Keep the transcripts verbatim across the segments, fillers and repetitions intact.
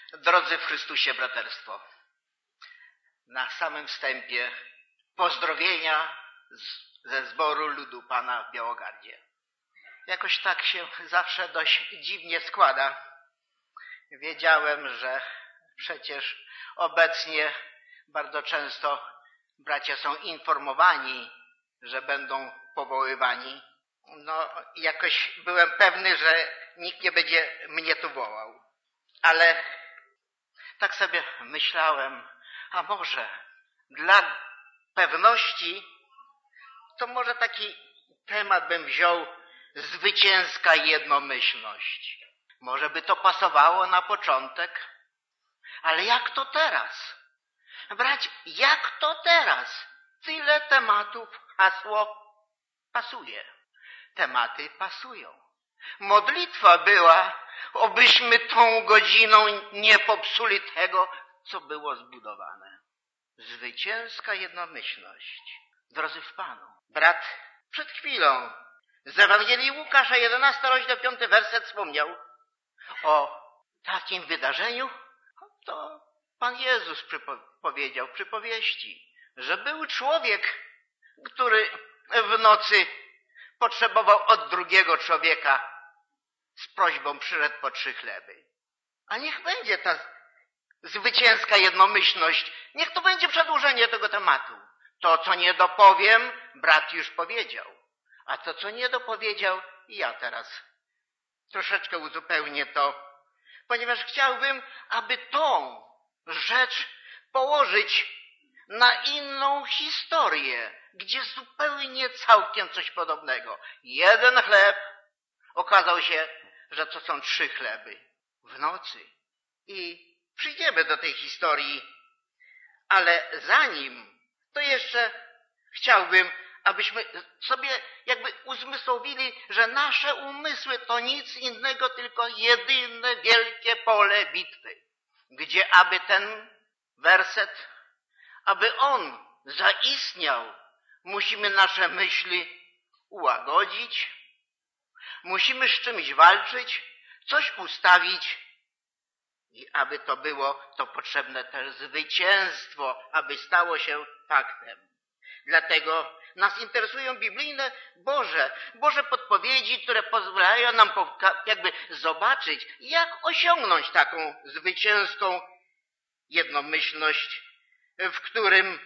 Drodzy w Chrystusie braterstwo, na samym wstępie pozdrowienia z, ze zboru ludu Pana w Białogardzie. Jakoś tak się zawsze dość dziwnie składa. Wiedziałem, że przecież obecnie bardzo często bracia są informowani, że będą powoływani. No, jakoś byłem pewny, że nikt nie będzie mnie tu wołał. Ale tak sobie myślałem, a może dla pewności, to może taki temat bym wziął: zwycięska jednomyślność. Może by to pasowało na początek, ale jak to teraz? Brać, jak to teraz? Tyle tematów, hasło pasuje. Tematy pasują. Modlitwa była, obyśmy tą godziną nie popsuli tego, co było zbudowane. Zwycięska jednomyślność. Drodzy w Panu, brat przed chwilą z Ewangelii Łukasza, jedenasty rozdział, piąty werset wspomniał o takim wydarzeniu. To Pan Jezus powiedział w przypowieści, że był człowiek, który w nocy potrzebował od drugiego człowieka, z prośbą przyszedł po trzy chleby. A niech będzie ta zwycięska jednomyślność, niech to będzie przedłużenie tego tematu. To, co nie dopowiem, brat już powiedział. A to, co nie dopowiedział, ja teraz troszeczkę uzupełnię to, ponieważ chciałbym, aby tą rzecz położyć na inną historię, gdzie zupełnie całkiem coś podobnego. Jeden chleb, okazał się, że to są trzy chleby w nocy. I przyjdziemy do tej historii, ale zanim, to jeszcze chciałbym, abyśmy sobie jakby uzmysłowili, że nasze umysły to nic innego, tylko jedyne wielkie pole bitwy, gdzie aby ten werset, aby on zaistniał, musimy nasze myśli ułagodzić, musimy z czymś walczyć, coś ustawić i aby to było, to potrzebne też zwycięstwo, aby stało się faktem. Dlatego nas interesują biblijne Boże, Boże podpowiedzi, które pozwalają nam jakby zobaczyć, jak osiągnąć taką zwycięską jednomyślność, w którym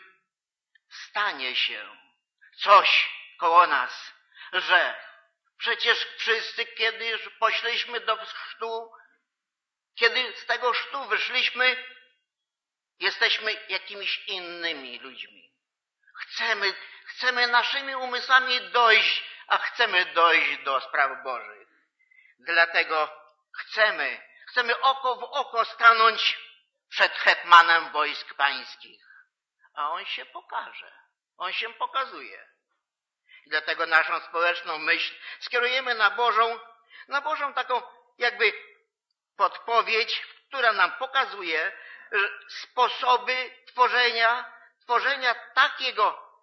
stanie się coś koło nas, że przecież wszyscy, kiedy poszliśmy do chrztu, kiedy z tego chrztu wyszliśmy, jesteśmy jakimiś innymi ludźmi. Chcemy, chcemy naszymi umysłami dojść, a chcemy dojść do spraw Bożych. Dlatego chcemy, chcemy oko w oko stanąć przed hetmanem wojsk pańskich. A on się pokaże. On się pokazuje. Dlatego naszą społeczną myśl skierujemy na Bożą, na Bożą taką jakby podpowiedź, która nam pokazuje sposoby tworzenia, tworzenia takiego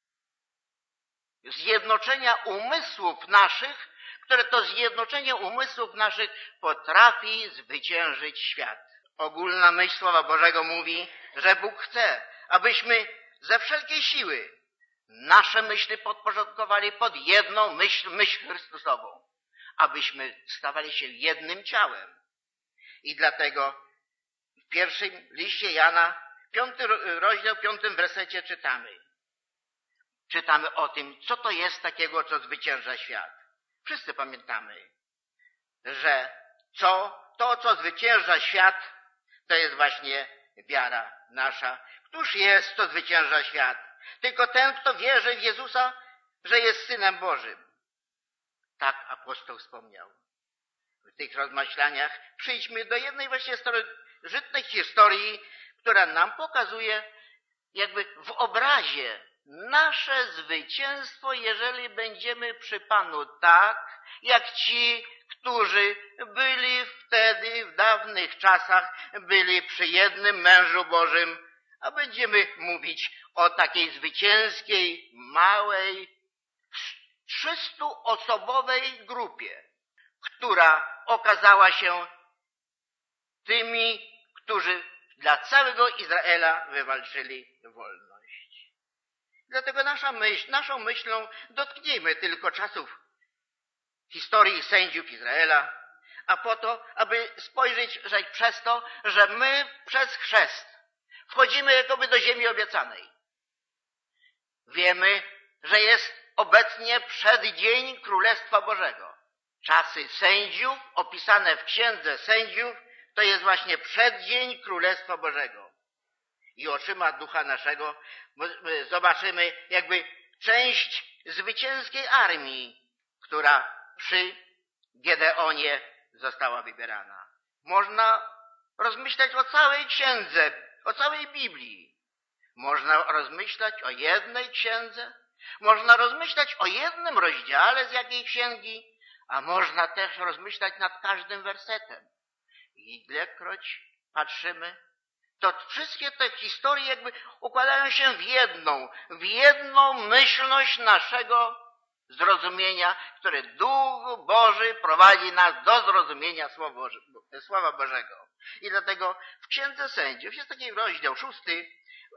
zjednoczenia umysłów naszych, które to zjednoczenie umysłów naszych potrafi zwyciężyć świat. Ogólna myśl Słowa Bożego mówi, że Bóg chce, abyśmy ze wszelkiej siły nasze myśli podporządkowali pod jedną myśl, myśl Chrystusową, abyśmy stawali się jednym ciałem. I dlatego w pierwszym liście Jana, piąty rozdział, piątym wersecie czytamy. Czytamy o tym, co to jest takiego, co zwycięża świat. Wszyscy pamiętamy, że co, to, co zwycięża świat, to jest właśnie wiara nasza. Któż jest, co zwycięża świat? Tylko ten, kto wierzy w Jezusa, że jest Synem Bożym. Tak apostoł wspomniał. W tych rozmyślaniach przyjdźmy do jednej właśnie starożytnej historii, która nam pokazuje jakby w obrazie nasze zwycięstwo, jeżeli będziemy przy Panu tak, jak ci, którzy byli wtedy, w dawnych czasach, byli przy jednym mężu Bożym, a będziemy mówić o takiej zwycięskiej, małej, trzystuosobowej grupie, która okazała się tymi, którzy dla całego Izraela wywalczyli wolność. Dlatego nasza myśl, naszą myślą dotknijmy tylko czasów historii sędziów Izraela, a po to, aby spojrzeć że przez to, że my przez chrzest wchodzimy jakoby do ziemi obiecanej. Wiemy, że jest obecnie przeddzień Królestwa Bożego. Czasy sędziów opisane w Księdze Sędziów to jest właśnie przeddzień Królestwa Bożego. I oczyma ducha naszego zobaczymy jakby część zwycięskiej armii, która przy Gedeonie została wybierana. Można rozmyślać o całej księdze, o całej Biblii. Można rozmyślać o jednej księdze, można rozmyślać o jednym rozdziale z jakiej księgi, a można też rozmyślać nad każdym wersetem. I ilekroć patrzymy, to wszystkie te historie jakby układają się w jedną, w jedną myślność naszego zrozumienia, które Duch Boży prowadzi nas do zrozumienia Słowa Bożego. I dlatego w Księdze Sędziów jest taki rozdział szósty,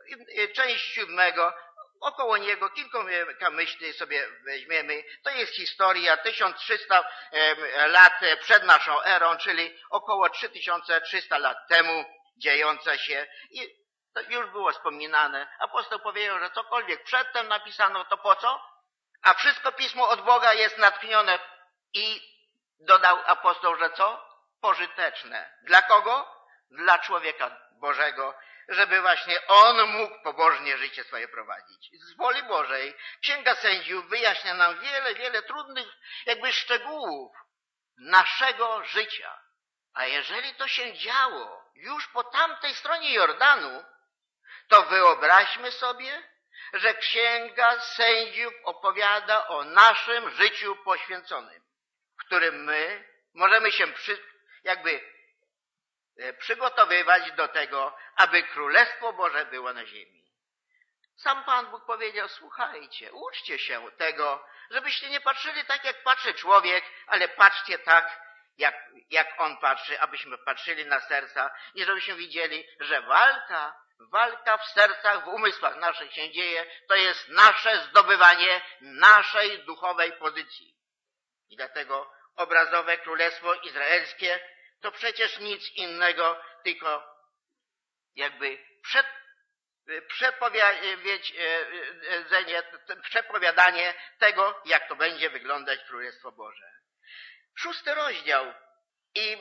część siódmego, około niego kilka myśli sobie weźmiemy. To jest historia tysiąc trzysta lat przed naszą erą, czyli około trzy tysiące trzysta lat temu dziejąca się. I to już było wspominane. Apostoł powiedział, że cokolwiek przedtem napisano, to po co? A wszystko Pismo od Boga jest natchnione. I dodał apostoł, że co? Pożyteczne. Dla kogo? Dla człowieka Bożego, żeby właśnie on mógł pobożnie życie swoje prowadzić. Z woli Bożej Księga Sędziów wyjaśnia nam wiele, wiele trudnych jakby szczegółów naszego życia. A jeżeli to się działo już po tamtej stronie Jordanu, to wyobraźmy sobie, że Księga Sędziów opowiada o naszym życiu poświęconym, w którym my możemy się przy, jakby przygotowywać do tego, aby Królestwo Boże było na ziemi. Sam Pan Bóg powiedział, słuchajcie, uczcie się tego, żebyście nie patrzyli tak, jak patrzy człowiek, ale patrzcie tak, jak, jak On patrzy, abyśmy patrzyli na serca i żebyśmy widzieli, że walka, walka w sercach, w umysłach naszych się dzieje, to jest nasze zdobywanie naszej duchowej pozycji. I dlatego obrazowe Królestwo Izraelskie to przecież nic innego, tylko jakby przed, przepowiedzenie, przepowiadanie tego, jak to będzie wyglądać Królestwo Boże. Szósty rozdział i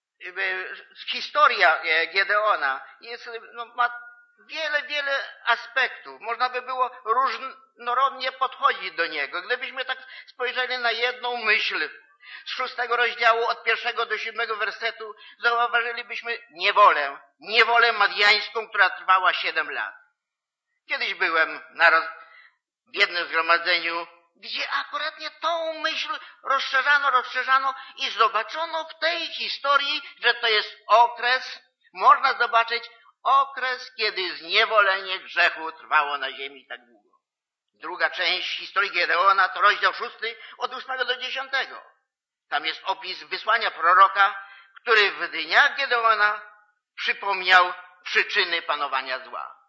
historia Gedeona jest, no, ma wiele, wiele aspektów. Można by było różnorodnie podchodzić do niego. Gdybyśmy tak spojrzeli na jedną myśl, z szóstego rozdziału od pierwszego do siódmego wersetu zauważylibyśmy niewolę, niewolę madiańską, która trwała siedem lat. Kiedyś byłem na roz... w jednym zgromadzeniu, gdzie akuratnie tą myśl rozszerzano, rozszerzano i zobaczono w tej historii, że to jest okres, można zobaczyć okres, kiedy zniewolenie grzechu trwało na ziemi tak długo. Druga część historii Gedeona to rozdział szósty od ósmego do dziesiątego. Tam jest opis wysłania proroka, który w dniach Gedeona przypomniał przyczyny panowania zła.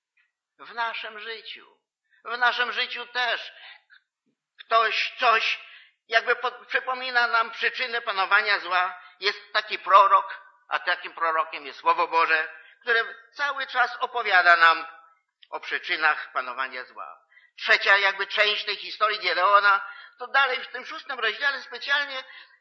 W naszym życiu, w naszym życiu też ktoś coś jakby pod, przypomina nam przyczyny panowania zła. Jest taki prorok, a takim prorokiem jest Słowo Boże, które cały czas opowiada nam o przyczynach panowania zła. Trzecia jakby część tej historii Gedeona to dalej w tym szóstym rozdziale specjalnie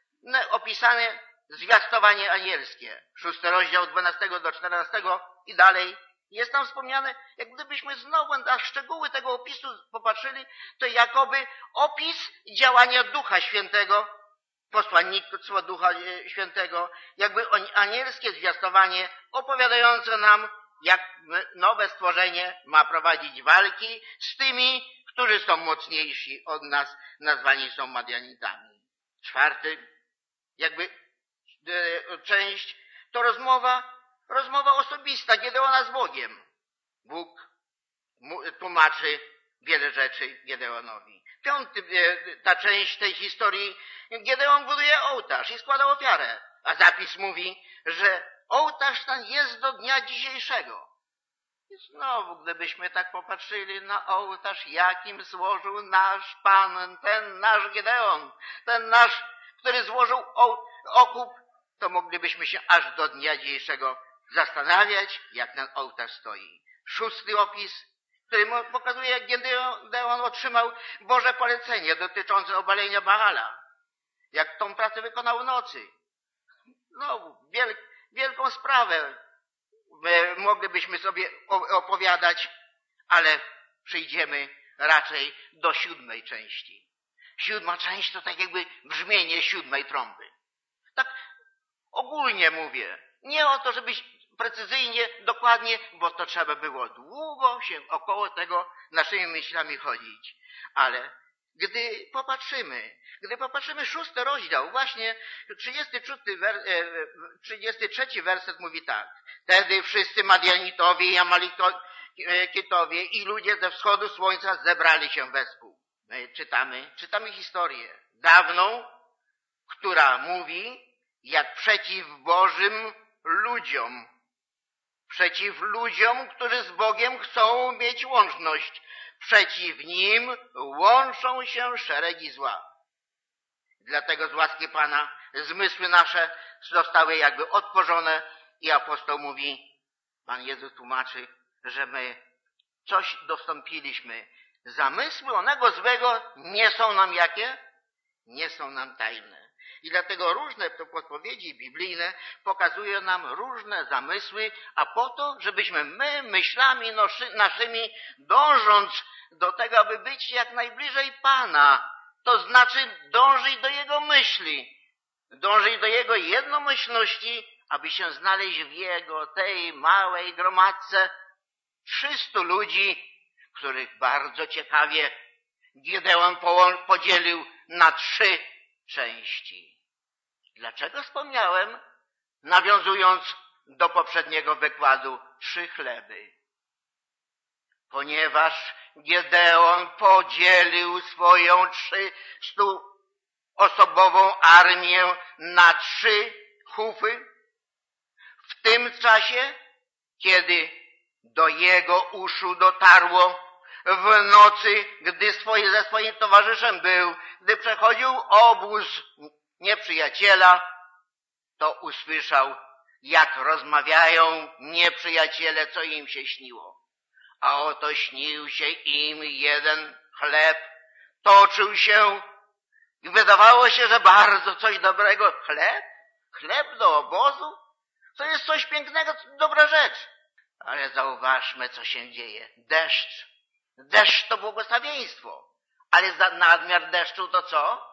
opisane zwiastowanie anielskie. Szósty rozdział od dwunastego do czternastego i dalej jest tam wspomniane, jak gdybyśmy znowu na szczegóły tego opisu popatrzyli, to jakoby opis działania Ducha Świętego, posłannictwo Ducha Świętego, jakby anielskie zwiastowanie opowiadające nam, jak nowe stworzenie ma prowadzić walki z tymi, którzy są mocniejsi od nas, nazwani są Madianitami. Czwarty, jakby e, część, to rozmowa, rozmowa osobista Gedeona z Bogiem. Bóg mu, tłumaczy wiele rzeczy Gedeonowi. Piąty, e, ta część tej historii, Gedeon buduje ołtarz i składa ofiarę, a zapis mówi, że ołtarz ten jest do dnia dzisiejszego. I znowu, gdybyśmy tak popatrzyli na ołtarz, jakim złożył nasz Pan, ten nasz Gedeon, ten nasz, który złożył okup, to moglibyśmy się aż do dnia dzisiejszego zastanawiać, jak ten ołtarz stoi. Szósty opis, który pokazuje, jak Gedeon otrzymał Boże polecenie dotyczące obalenia Baala. Jak tą pracę wykonał w nocy. No, wiel, wielką sprawę moglibyśmy sobie opowiadać, ale przyjdziemy raczej do siódmej części. Siódma część to tak jakby brzmienie siódmej trąby. Tak ogólnie mówię. Nie o to, żebyś precyzyjnie, dokładnie, bo to trzeba było długo się około tego naszymi myślami chodzić. Ale gdy popatrzymy, gdy popatrzymy szósty rozdział, właśnie trzydziesty trzeci werset mówi tak. Wtedy wszyscy Madianitowie i Amalekitowie i ludzie ze wschodu słońca zebrali się wespół. My czytamy, czytamy historię dawną, która mówi, jak przeciw Bożym ludziom, przeciw ludziom, którzy z Bogiem chcą mieć łączność, przeciw nim łączą się szeregi zła. Dlatego z łaski Pana zmysły nasze zostały jakby otworzone i apostoł mówi, Pan Jezus tłumaczy, że my coś dostąpiliśmy. Zamysły onego złego nie są nam jakie? Nie są nam tajne. I dlatego różne podpowiedzi biblijne pokazują nam różne zamysły, a po to, żebyśmy my myślami naszymi, dążąc do tego, aby być jak najbliżej Pana, to znaczy dążyć do Jego myśli, dążyć do Jego jednomyślności, aby się znaleźć w Jego tej małej gromadce trzystu ludzi, których bardzo ciekawie Gedeon podzielił na trzy części. Dlaczego wspomniałem, nawiązując do poprzedniego wykładu, trzy chleby? Ponieważ Gedeon podzielił swoją trzystuosobową armię na trzy chufy, w tym czasie, kiedy do jego uszu dotarło w nocy, gdy swoje, ze swoim towarzyszem był, gdy przechodził obóz nieprzyjaciela, to usłyszał, jak rozmawiają nieprzyjaciele, co im się śniło. A oto śnił się im jeden chleb, toczył się i wydawało się, że bardzo coś dobrego. Chleb? Chleb do obozu? To jest coś pięknego, dobra rzecz. Ale zauważmy, co się dzieje. Deszcz. Deszcz to błogosławieństwo. Ale za nadmiar deszczu to co?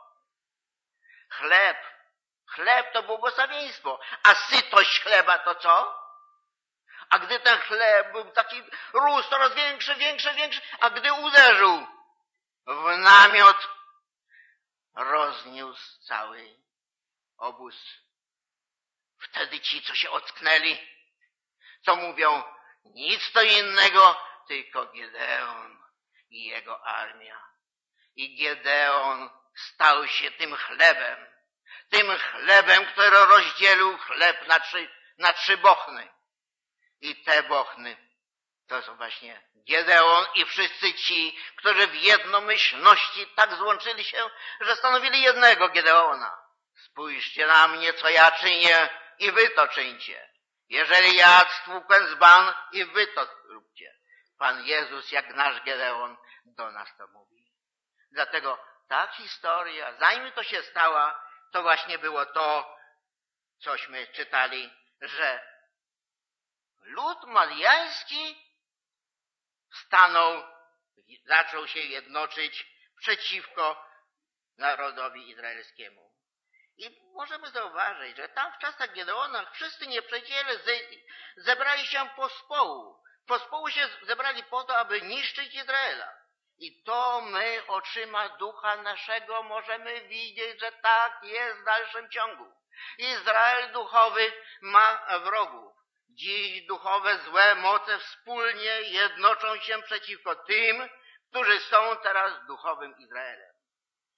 Chleb. Chleb to błogosławieństwo. A sytość chleba to co? A gdy ten chleb był taki, rósł coraz większy, większy, większy, a gdy uderzył w namiot, rozniósł cały obóz. Wtedy ci, co się ocknęli, co mówią, nic to innego, tylko Gedeon i jego armia. I Gedeon stał się tym chlebem, tym chlebem, który rozdzielił chleb na trzy, na trzy bochny. I te bochny to są właśnie Gedeon i wszyscy ci, którzy w jednomyślności tak złączyli się, że stanowili jednego Gedeona. Spójrzcie na mnie, co ja czynię i wy to czyńcie. Jeżeli ja stłukłem dzban i wy to róbcie. Pan Jezus, jak nasz Gedeon, do nas to mówi. Dlatego ta historia, zanim to się stała, to właśnie było to, cośmy czytali, że lud madiański stanął, zaczął się jednoczyć przeciwko narodowi izraelskiemu. I możemy zauważyć, że tam w czasach Gedeona wszyscy nieprzyjaciele zebrali się pospołu. Pospołu się zebrali po to, aby niszczyć Izraela. I to my oczyma ducha naszego możemy widzieć, że tak jest w dalszym ciągu. Izrael duchowy ma wrogów. Dziś duchowe złe moce wspólnie jednoczą się przeciwko tym, którzy są teraz duchowym Izraelem.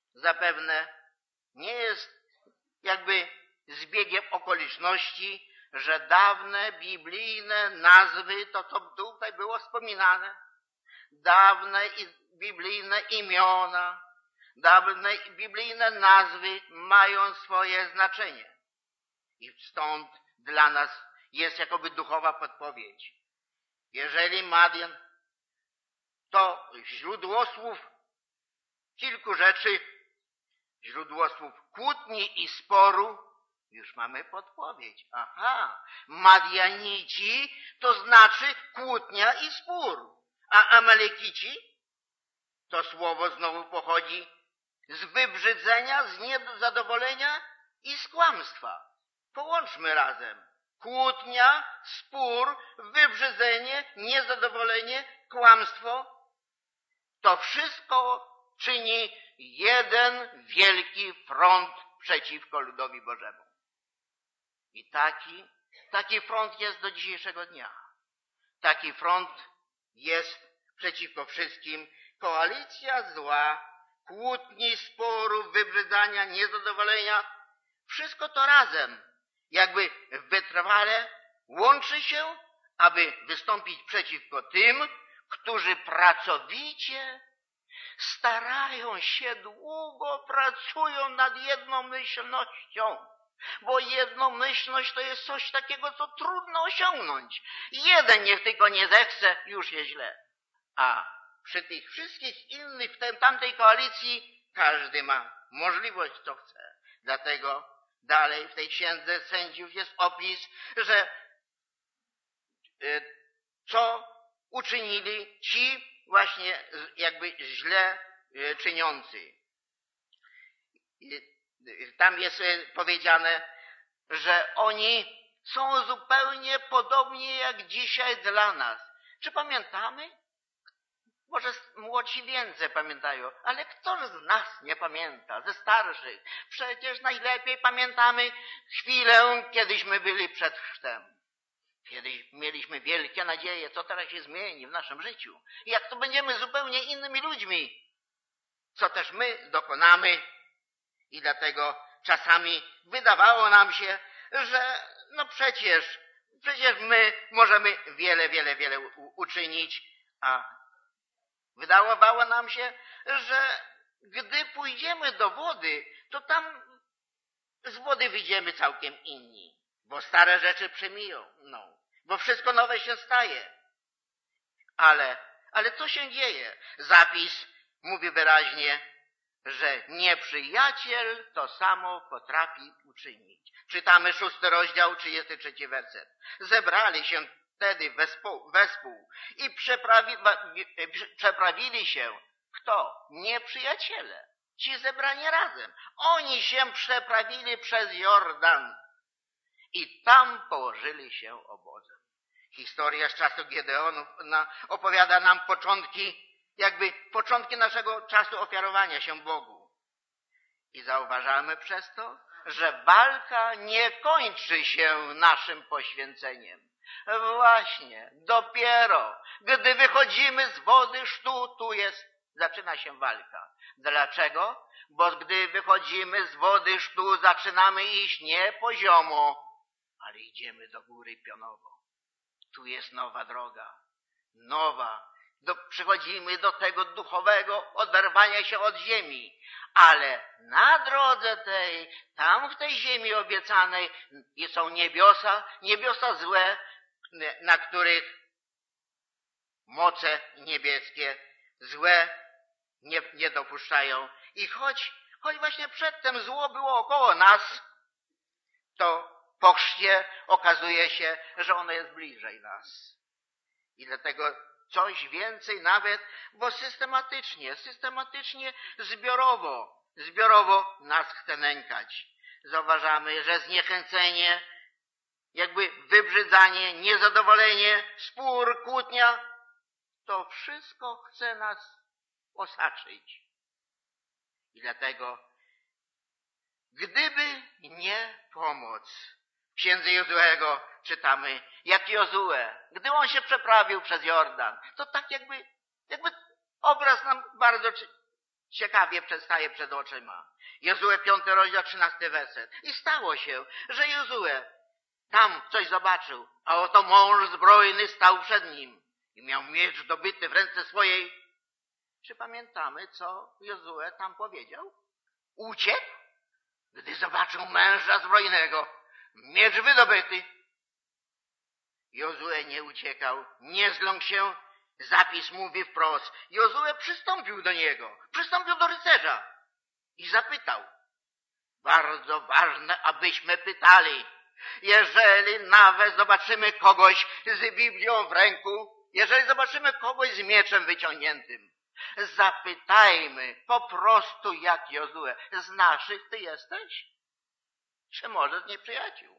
Zapewne nie jest jakby zbiegiem okoliczności, że dawne biblijne nazwy, to co tutaj było wspominane, dawne biblijne imiona, dawne biblijne nazwy mają swoje znaczenie. I stąd dla nas jest jakoby duchowa podpowiedź. Jeżeli Madian to źródło słów kilku rzeczy, źródło słów kłótni i sporu, już mamy podpowiedź. Aha, Madianici to znaczy kłótnia i spór, a Amalekici to słowo znowu pochodzi z wybrzydzenia, z niezadowolenia i z kłamstwa. Połączmy razem. Kłótnia, spór, wybrzydzenie, niezadowolenie, kłamstwo. To wszystko czyni jeden wielki front przeciwko ludowi Bożemu. I taki, taki front jest do dzisiejszego dnia. Taki front jest przeciwko wszystkim. Koalicja zła, kłótni, sporów, wybrzydzania, niezadowolenia. Wszystko to razem, jakby wytrwale łączy się, aby wystąpić przeciwko tym, którzy pracowicie starają się, długo pracują nad jednomyślnością, bo jednomyślność to jest coś takiego, co trudno osiągnąć. Jeden niech tylko nie zechce, już jest źle. A przy tych wszystkich innych w tej, tamtej koalicji każdy ma możliwość, co chce. Dlatego dalej w tej księdze sędziów jest opis, że y, co uczynili ci właśnie jakby źle y, czyniący. Y, y, tam jest y, powiedziane, że oni są zupełnie podobni jak dzisiaj dla nas. Czy pamiętamy? Może młodsi więcej pamiętają, ale kto z nas nie pamięta, ze starszych? Przecież najlepiej pamiętamy chwilę, kiedyśmy byli przed chrztem. Kiedyś mieliśmy wielkie nadzieje, co teraz się zmieni w naszym życiu. I jak to będziemy zupełnie innymi ludźmi, co też my dokonamy. I dlatego czasami wydawało nam się, że no przecież, przecież my możemy wiele, wiele, wiele uczynić, a wydawało nam się, że gdy pójdziemy do wody, to tam z wody wyjdziemy całkiem inni, bo stare rzeczy przemiją, no, bo wszystko nowe się staje. Ale, ale co się dzieje? Zapis mówi wyraźnie, że nieprzyjaciel to samo potrafi uczynić. Czytamy szósty rozdział, trzydziesty trzeci werset. Zebrali się wtedy wespół, wespół i przeprawi, przeprawili się, kto? Nieprzyjaciele. Ci zebrani razem. Oni się przeprawili przez Jordan i tam położyli się obozem. Historia z czasu Gedeonów opowiada nam początki, jakby początki naszego czasu ofiarowania się Bogu. I zauważamy przez to, że walka nie kończy się naszym poświęceniem. Właśnie, dopiero, gdy wychodzimy z wody sztu, tu jest, zaczyna się walka. Dlaczego? Bo gdy wychodzimy z wody sztu, zaczynamy iść nie poziomo, ale idziemy do góry pionowo. Tu jest nowa droga, nowa. Do, przychodzimy do tego duchowego oderwania się od ziemi, ale na drodze tej, tam w tej ziemi obiecanej są niebiosa, niebiosa złe, na których moce niebieskie złe nie, nie dopuszczają. I choć, choć właśnie przedtem zło było około nas, to po chrzcie okazuje się, że ono jest bliżej nas. I dlatego coś więcej nawet, bo systematycznie, systematycznie, zbiorowo, zbiorowo nas chce nękać. Zauważamy, że zniechęcenie, jakby wybrzydzanie, niezadowolenie, spór, kłótnia, to wszystko chce nas osaczyć. I dlatego, gdyby nie pomoc w księdze Jozuego, czytamy, jak Jozue, gdy on się przeprawił przez Jordan, to tak jakby, jakby obraz nam bardzo ciekawie przedstaje przed oczyma. Jozue, piąty rozdział, trzynasty werset. I stało się, że Jozue Tam coś zobaczył, a oto mąż zbrojny stał przed nim i miał miecz dobyty w ręce swojej. Czy pamiętamy, co Jozue tam powiedział? Uciekł, gdy zobaczył męża zbrojnego, miecz wydobyty. Jozue nie uciekał, nie zląkł się. Zapis mówi wprost. Jozue przystąpił do niego, przystąpił do rycerza i zapytał. Bardzo ważne, abyśmy pytali. Jeżeli nawet zobaczymy kogoś z Biblią w ręku, jeżeli zobaczymy kogoś z mieczem wyciągniętym, zapytajmy po prostu jak Jozue. Z naszych ty jesteś? Czy może z nieprzyjaciół?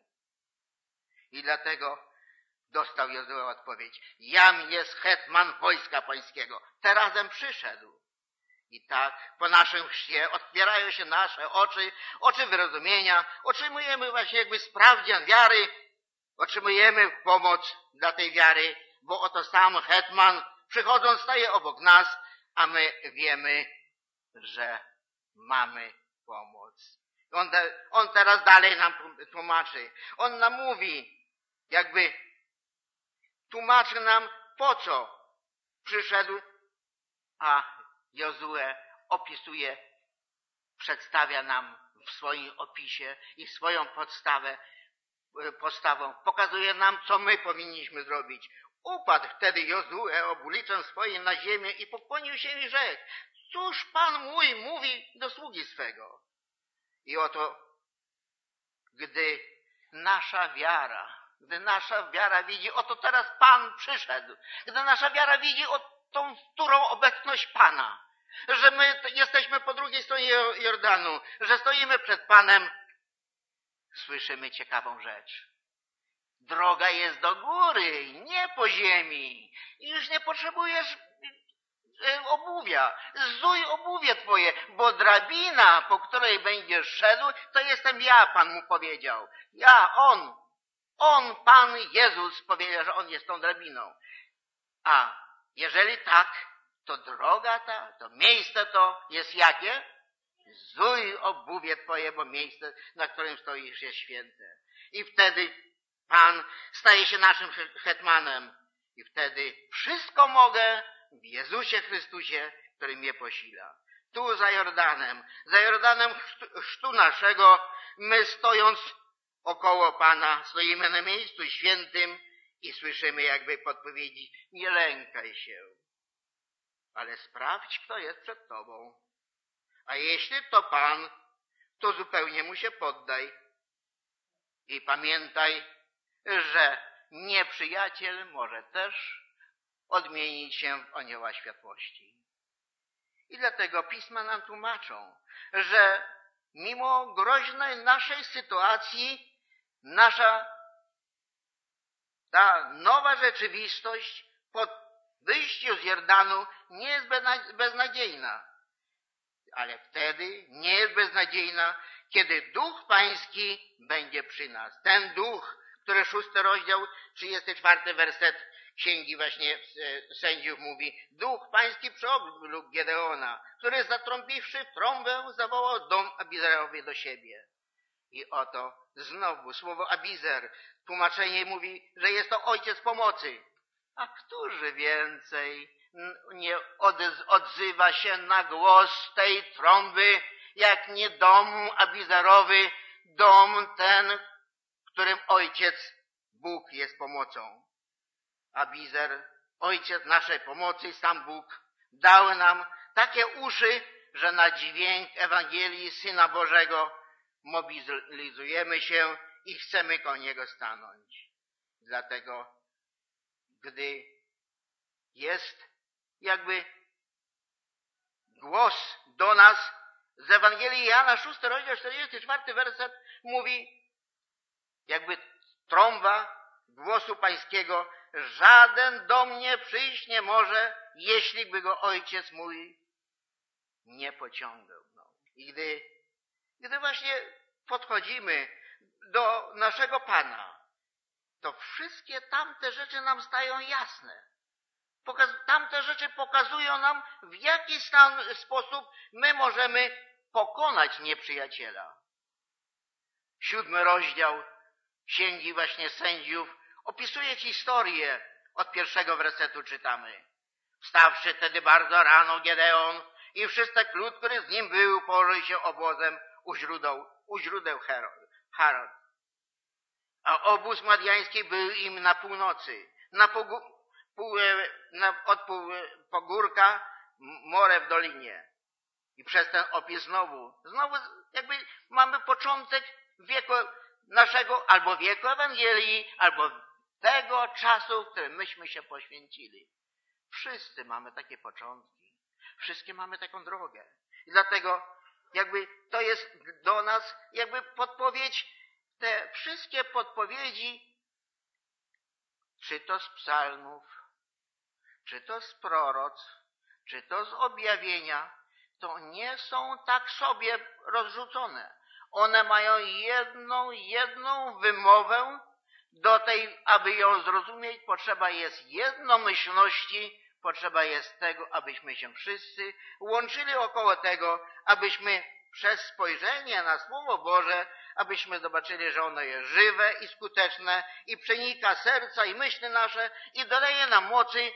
I dlatego dostał Jozue odpowiedź. Jam jest hetman wojska pańskiego. Terazem przyszedł. I tak po naszym chrzcie otwierają się nasze oczy, oczy wyrozumienia. Otrzymujemy właśnie jakby sprawdzian wiary. Otrzymujemy pomoc dla tej wiary, bo oto sam hetman przychodząc staje obok nas, a my wiemy, że mamy pomoc. On, te, on teraz dalej nam tłumaczy. On nam mówi, jakby tłumaczy nam, po co przyszedł, a Jozue opisuje, przedstawia nam w swoim opisie i swoją podstawę, postawą. Pokazuje nam, co my powinniśmy zrobić. Upadł wtedy Jozue obliczem swoim na ziemię i pokłonił się i rzekł, cóż Pan mój mówi do sługi swego? I oto, gdy nasza wiara, gdy nasza wiara widzi, oto teraz Pan przyszedł, gdy nasza wiara widzi o tą którą obecność Pana, że my jesteśmy po drugiej stronie Jordanu, że stoimy przed Panem, słyszymy ciekawą rzecz. Droga jest do góry, nie po ziemi. I już nie potrzebujesz obuwia. Zuj obuwie twoje, bo drabina, po której będziesz szedł, to jestem ja, Pan mu powiedział. Ja, On. On, Pan Jezus powiedział, że On jest tą drabiną. A jeżeli tak, to droga ta, to miejsce to jest jakie? Zuj obuwie twoje, bo miejsce, na którym stoisz, jest święte. I wtedy Pan staje się naszym hetmanem. I wtedy wszystko mogę w Jezusie Chrystusie, który mnie posila. Tu za Jordanem, za Jordanem chrztu, chrztu naszego, my stojąc około Pana, stoimy na miejscu świętym i słyszymy jakby podpowiedzi, nie lękaj się, ale sprawdź, kto jest przed tobą. A jeśli to Pan, to zupełnie mu się poddaj. I pamiętaj, że nieprzyjaciel może też odmienić się w anioła światłości. I dlatego Pisma nam tłumaczą, że mimo groźnej naszej sytuacji, nasza ta nowa rzeczywistość po wyjściu z Jordanu nie jest beznadziejna. Ale wtedy nie jest beznadziejna, kiedy Duch Pański będzie przy nas. Ten Duch, który szósty rozdział, trzydziesty czwarty werset Księgi właśnie Sędziów mówi, Duch Pański przeoblógł Gedeona, który zatrąbiwszy w trąbę zawołał dom Abizerowi do siebie. I oto znowu słowo Abizer, tłumaczenie mówi, że jest to ojciec pomocy. A którzy więcej nie odzywa się na głos tej trąby, jak nie dom Abizerowy, dom ten, którym ojciec Bóg jest pomocą. Abizer, ojciec naszej pomocy, sam Bóg, dał nam takie uszy, że na dźwięk Ewangelii Syna Bożego mobilizujemy się i chcemy koło Niego stanąć. Dlatego, gdy jest jakby głos do nas z Ewangelii Jana, szósty rozdział, czterdziesty czwarty werset mówi, jakby trąba głosu Pańskiego, żaden do mnie przyjść nie może, jeśli by go Ojciec mój nie pociągnął. I gdy, gdy właśnie podchodzimy do naszego Pana, to wszystkie tamte rzeczy nam stają jasne. Pokaz- tamte rzeczy pokazują nam, w jaki stan, sposób my możemy pokonać nieprzyjaciela. Siódmy rozdział Księgi właśnie Sędziów opisuje historię. Od pierwszego wersetu czytamy. Wstawszy tedy bardzo rano Gedeon i wszyscy lud, który z nim był, położył się obozem u źródeł, u źródeł Harod. A obóz madiański był im na północy, na pogó pół, na, od pół, pogórka More w dolinie. I przez ten opis znowu, znowu jakby mamy początek wieku naszego, albo wieku Ewangelii, albo tego czasu, w którym myśmy się poświęcili. Wszyscy mamy takie początki. Wszystkie mamy taką drogę. I dlatego jakby to jest do nas jakby podpowiedź, te wszystkie podpowiedzi, czy to z psalmów, czy to z proroctw, czy to z objawienia, to nie są tak sobie rozrzucone. One mają jedną, jedną wymowę. Do tej, aby ją zrozumieć, potrzeba jest jednomyślności, potrzeba jest tego, abyśmy się wszyscy łączyli około tego, abyśmy przez spojrzenie na Słowo Boże, abyśmy zobaczyli, że ono jest żywe i skuteczne i przenika serca i myśli nasze i dodaje nam mocy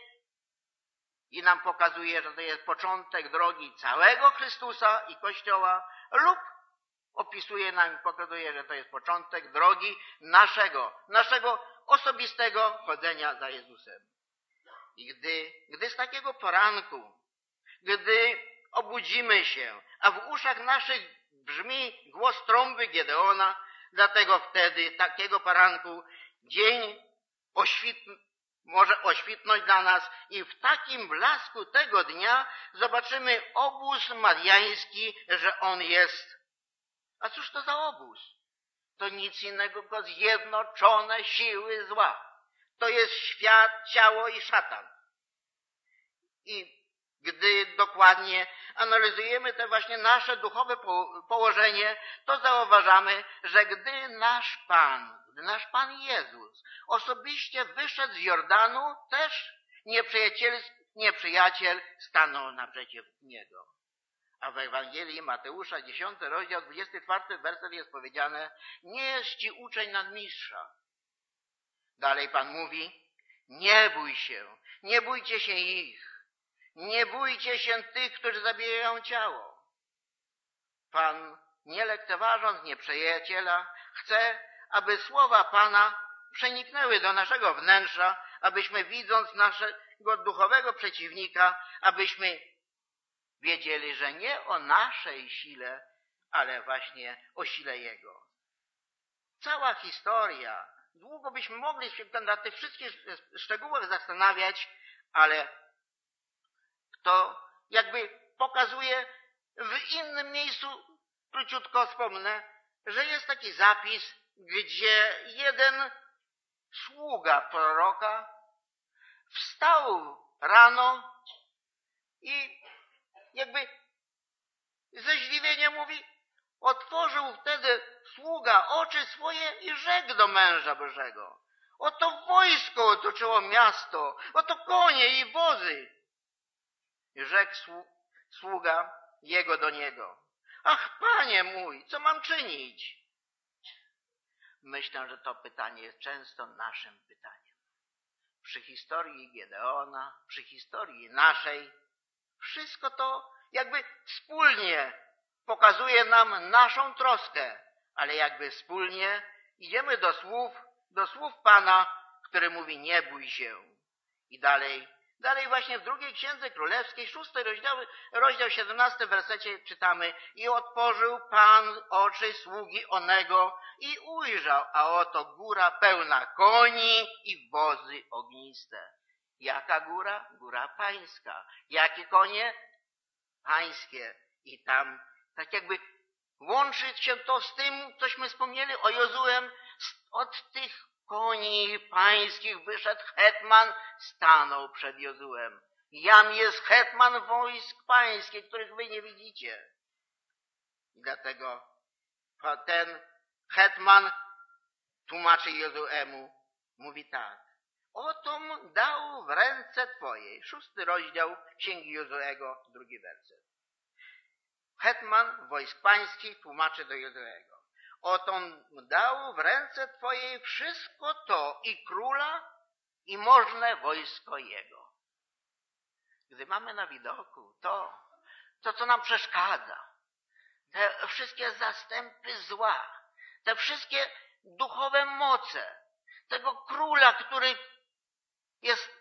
i nam pokazuje, że to jest początek drogi całego Chrystusa i Kościoła, lub opisuje nam i pokazuje, że to jest początek drogi naszego, naszego osobistego chodzenia za Jezusem. I gdy, gdy z takiego poranku, gdy obudzimy się, a w uszach naszych brzmi głos trąby Gedeona, dlatego wtedy takiego poranku dzień oświt, może oświtnąć dla nas i w takim blasku tego dnia zobaczymy obóz madiański, że on jest. A cóż to za obóz? To nic innego tylko zjednoczone siły zła. To jest świat, ciało i szatan. I gdy dokładnie analizujemy te właśnie nasze duchowe położenie, to zauważamy, że gdy nasz Pan, gdy nasz Pan Jezus osobiście wyszedł z Jordanu, też nieprzyjaciel, nieprzyjaciel stanął naprzeciw Niego. A w Ewangelii Mateusza, dziesiąty rozdział, dwudziesty czwarty werset jest powiedziane: nie jest ci uczeń nadmistrza. Dalej Pan mówi: nie bój się, nie bójcie się ich, nie bójcie się tych, którzy zabijają ciało. Pan, nie lekceważąc nieprzyjaciela, chce, aby słowa Pana przeniknęły do naszego wnętrza, abyśmy widząc naszego duchowego przeciwnika, abyśmy wiedzieli, że nie o naszej sile, ale właśnie o sile Jego. Cała historia, długo byśmy mogli się na tych wszystkich szczegółach zastanawiać, ale to jakby pokazuje w innym miejscu, króciutko wspomnę, że jest taki zapis, gdzie jeden sługa proroka wstał rano i jakby ze zdziwieniem mówi, otworzył wtedy sługa oczy swoje i rzekł do męża Bożego: oto wojsko otoczyło miasto, oto konie i wozy. I rzekł sługa jego do niego: ach, Panie mój, co mam czynić? Myślę, że to pytanie jest często naszym pytaniem. Przy historii Gedeona, przy historii naszej, wszystko to jakby wspólnie pokazuje nam naszą troskę, ale jakby wspólnie idziemy do słów, do słów Pana, który mówi: nie bój się. I dalej, dalej właśnie w drugiej Księdze Królewskiej, szósty rozdział, rozdział siedemnasty w wersecie czytamy: i otworzył Pan oczy sługi onego i ujrzał, a oto góra pełna koni i wozy ogniste. Jaka góra? Góra pańska. Jakie konie? Pańskie. I tam tak jakby łączy się to z tym, cośmy wspomnieli o Jozuem. Od tych koni pańskich wyszedł hetman, stanął przed Jozuem. Jam jest hetman wojsk pańskich, których wy nie widzicie. I dlatego ten hetman tłumaczy Jozuemu, mówi tak: otom dał w ręce twojej. Szósty rozdział Księgi Jozuego, drugi werset. Hetman wojsk pańskich tłumaczy do Jozuego: Oto on dał w ręce Twojej wszystko to, i króla, i możne wojsko jego. Gdy mamy na widoku to, to co nam przeszkadza, te wszystkie zastępy zła, te wszystkie duchowe moce tego króla, który jest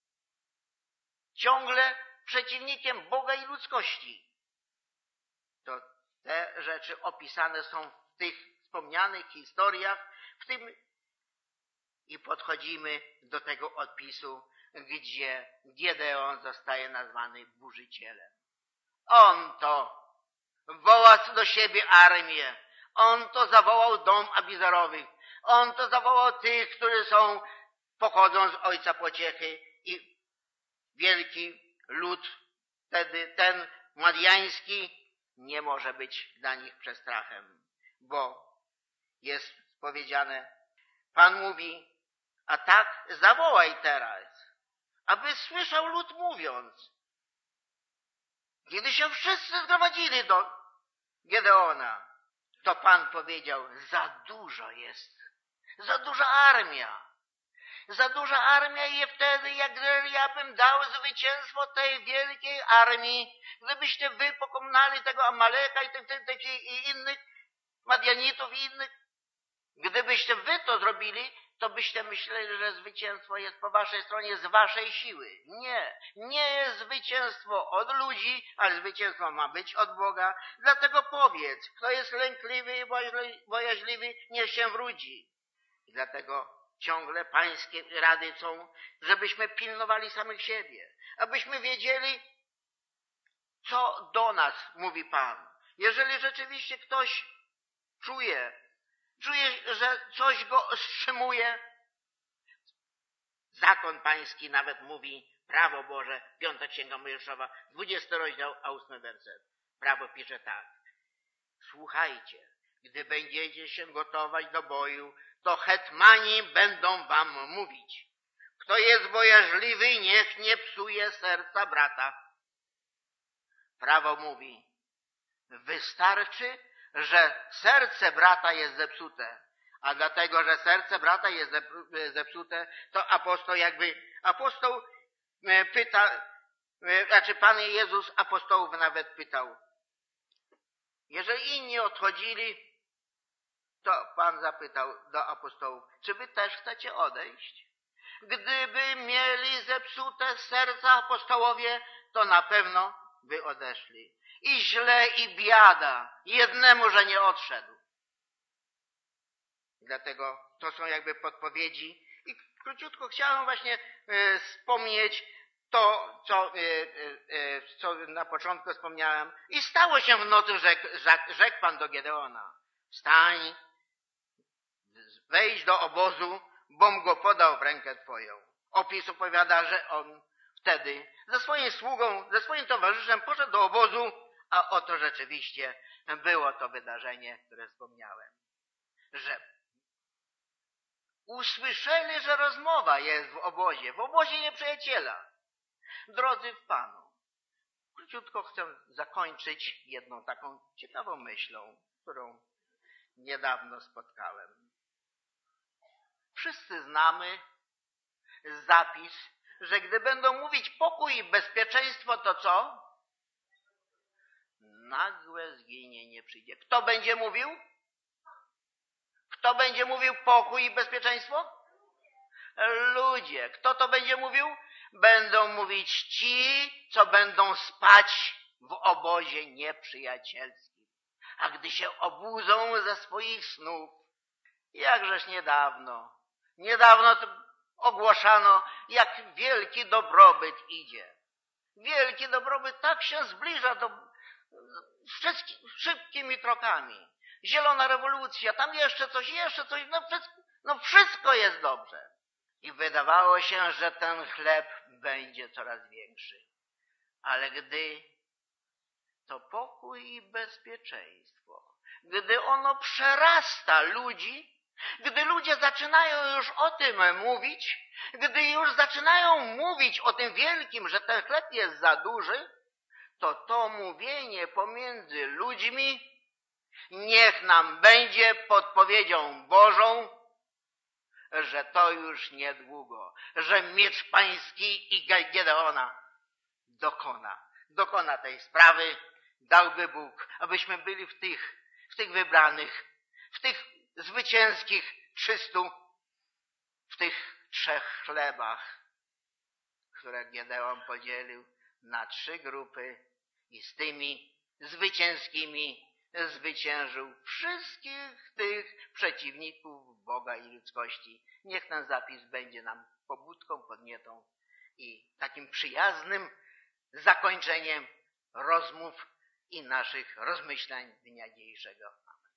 ciągle przeciwnikiem Boga i ludzkości, to te rzeczy opisane są w tych wspomnianych historiach, w tym i podchodzimy do tego odpisu, gdzie Gedeon zostaje nazwany burzycielem. On to woła do siebie armię, on to zawołał dom Abizerowych, on to zawołał tych, którzy są, pochodzą z ojca pociechy, i wielki lud, wtedy ten madiański, nie może być dla nich przestrachem, bo jest powiedziane, Pan mówi, a tak zawołaj teraz, aby słyszał lud mówiąc. Kiedy się wszyscy zgromadzili do Gedeona, to Pan powiedział, za dużo jest, za duża armia. Za duża armia i wtedy, jak ja bym dał zwycięstwo tej wielkiej armii, gdybyście wy pokonali tego Amaleka i, tych, tych, tych, i innych Madianitów i innych, gdybyście wy to zrobili, to byście myśleli, że zwycięstwo jest po waszej stronie z waszej siły. Nie, nie jest zwycięstwo od ludzi, ale zwycięstwo ma być od Boga. Dlatego powiedz, kto jest lękliwy i bojaźliwy, niech się wróci. I dlatego ciągle pańskie rady są, żebyśmy pilnowali samych siebie, abyśmy wiedzieli, co do nas mówi Pan. Jeżeli rzeczywiście ktoś czuje, czuje, że coś go wstrzymuje, zakon pański nawet mówi, prawo Boże, piąta księga Mojżeszowa, dwudziesty rozdział, a ósmy werset. Prawo pisze tak. Słuchajcie, gdy będziecie się gotować do boju, to hetmani będą wam mówić. Kto jest bojaźliwy, niech nie psuje serca brata. Prawo mówi, wystarczy, że serce brata jest zepsute, a dlatego, że serce brata jest zepsute, to apostoł jakby, apostoł pyta, znaczy Pan Jezus apostołów nawet pytał. Jeżeli inni odchodzili, to Pan zapytał do apostołów, czy wy też chcecie odejść? Gdyby mieli zepsute serca apostołowie, to na pewno by odeszli. I źle, i biada, jednemu, że nie odszedł. Dlatego to są jakby podpowiedzi. I króciutko chciałem właśnie e, wspomnieć to, co, e, e, co na początku wspomniałem. I stało się w nocy, rzekł, rzekł Pan do Gedeona. Wstań, wejdź do obozu, bom go podał w rękę twoją. Opis opowiada, że on wtedy ze swoim sługą, ze swoim towarzyszem poszedł do obozu, a oto rzeczywiście było to wydarzenie, które wspomniałem. Że usłyszeli, że rozmowa jest w obozie, w obozie nieprzyjaciela. Drodzy w Panu, króciutko chcę zakończyć jedną taką ciekawą myślą, którą niedawno spotkałem. Wszyscy znamy zapis, że gdy będą mówić pokój i bezpieczeństwo, to co? Nagłe zginienie przyjdzie. Kto będzie mówił? Kto będzie mówił pokój i bezpieczeństwo? Ludzie. Kto to będzie mówił? Będą mówić ci, co będą spać w obozie nieprzyjacielskim. A gdy się obudzą ze swoich snów, jakżeż niedawno, niedawno ogłaszano, jak wielki dobrobyt idzie. Wielki dobrobyt tak się zbliża do szybkimi krokami. Zielona rewolucja, tam jeszcze coś, jeszcze coś, no wszystko, no wszystko jest dobrze. I wydawało się, że ten chleb będzie coraz większy. Ale gdy to pokój i bezpieczeństwo, gdy ono przerasta ludzi, gdy ludzie zaczynają już o tym mówić, gdy już zaczynają mówić o tym wielkim, że ten chleb jest za duży, to to mówienie pomiędzy ludźmi Niech nam będzie podpowiedzią Bożą, że to już niedługo, że miecz pański i Gedeona dokona. Dokona tej sprawy, dałby Bóg, abyśmy byli w tych, w tych wybranych, w tych zwycięskich trzystu, w tych trzech chlebach, które Gedeon podzielił na trzy grupy i z tymi zwycięskimi zwyciężył wszystkich tych przeciwników Boga i ludzkości. Niech ten zapis będzie nam pobudką, podnietą i takim przyjaznym zakończeniem rozmów i naszych rozmyślań dnia dzisiejszego.